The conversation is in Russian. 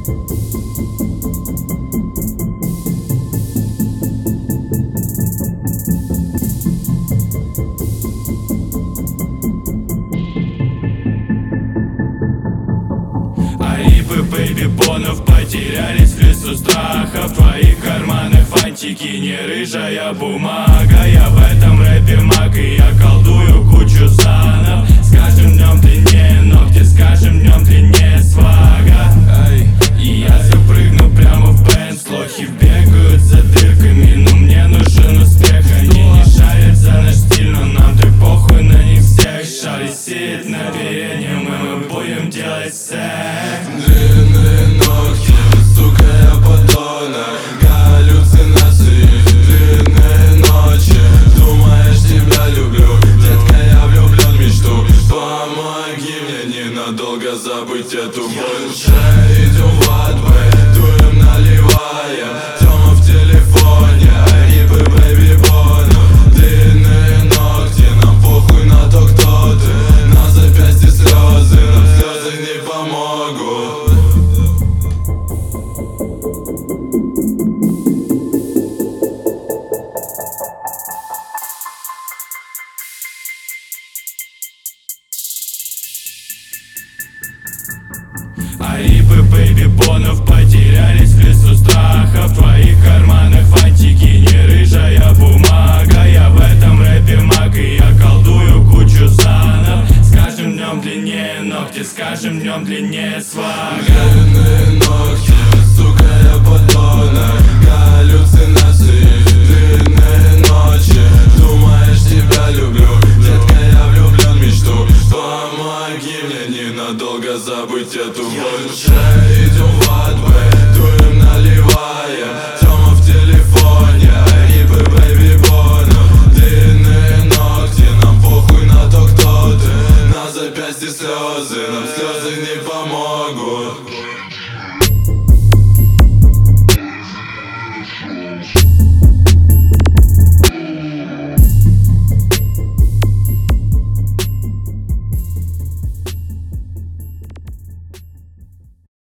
Аипы, бэйби-бонов потерялись в лесу страха. В твоих карманах фантики, не рыжая бумага. Я в этом рэпе маг, и я колдую кучу санов. С каждым днем длиннее ногти, с каждым днем длиннее свага. И я запрыгну прямо в Бенц. Лохи бегают за дырками, но мне нужен успех. Они не шарят за наш стиль, но нам так похуй на них всех. Шарик сидит на переднем, и мы будем делать секс. Длинные ногти, сука, я подонок. Галлюцинации, длинные ночи. Думаешь, тебя люблю? Детка, я влюблен в мечту. Помоги мне ненадолго забыть эту боль. Уже идем в ад, дуем наливая. Тёма в телефоне, Аипы, бэйби-бону. Длинные ногти, нам похуй на то, кто ты. На запястье слезы, нам слезы не помогут. Аипы, бэйби-бонов потерялись в лесу страха. В твоих карманах фантики, не рыжая бумага. Я в этом рэпе маг, и я колдую кучу санов. С каждым днем длиннее ногти, с каждым днем длиннее свага. Длинные ногти, сука, я подонок. Галлюцинации, длинные ночи. Думаешь, тебя люблю? Детка, я влюблен в мечту. Помоги мне ненадолго забыть эту боль. Уже идем в ад, дуем наливая. Тёма в телефоне, Аипы, бэйби-бону. Длинные ногти, нам похуй на то, кто ты. На запястье слезы, нам слезы не помогут.